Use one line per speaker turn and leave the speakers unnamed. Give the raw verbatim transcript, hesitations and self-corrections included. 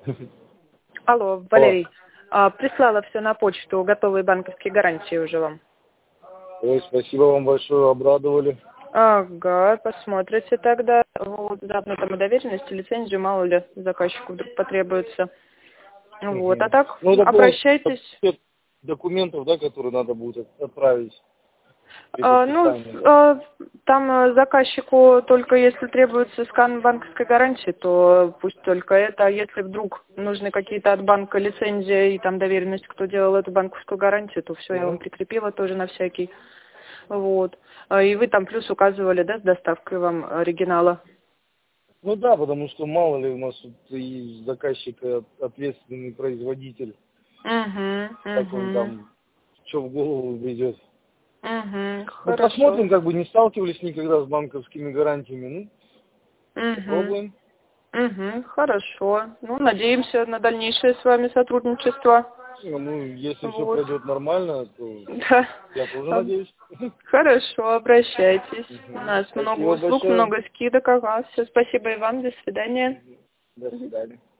Алло,
Алло.
Валерий. А, прислала все на почту, готовые банковские гарантии уже вам.
Ой, спасибо вам большое, обрадовали.
Ага, посмотрите тогда. Вот, заодно там и доверенность, и лицензию, мало ли заказчику вдруг потребуется. Вот, а
Мгм.
так
Ну, это просто
обращайтесь.
пакет документов, да, которые надо будет от- отправить при
А, ну,
подписании.
с- а, там а, заказчику только если требуется скан банковской гарантии, то пусть только это. А если вдруг нужны какие-то от банка лицензия и там доверенность, кто делал эту банковскую гарантию, то все, я вам
Мгм.
прикрепила тоже на всякий. Вот. А, И вы там плюс указывали, да, с доставкой вам оригинала?
Ну да, потому что мало ли у нас тут и заказчик э, ответственный производитель,
Угу,
как он
угу,
там, что в голову придет.
угу,
Ну
хорошо.
посмотрим, как бы не сталкивались никогда с банковскими гарантиями, ну,
Угу,
попробуем.
угу, хорошо. Ну, надеемся на дальнейшее с вами сотрудничество.
Ну, ну, если все
Вот.
пройдет нормально, то
Да.
я тоже
А,
надеюсь.
Хорошо, обращайтесь. У
Мгм.
нас много
Спасибо
услуг,
большое.
много скидок. Ага. Все, спасибо и вам. До свидания.
До свидания.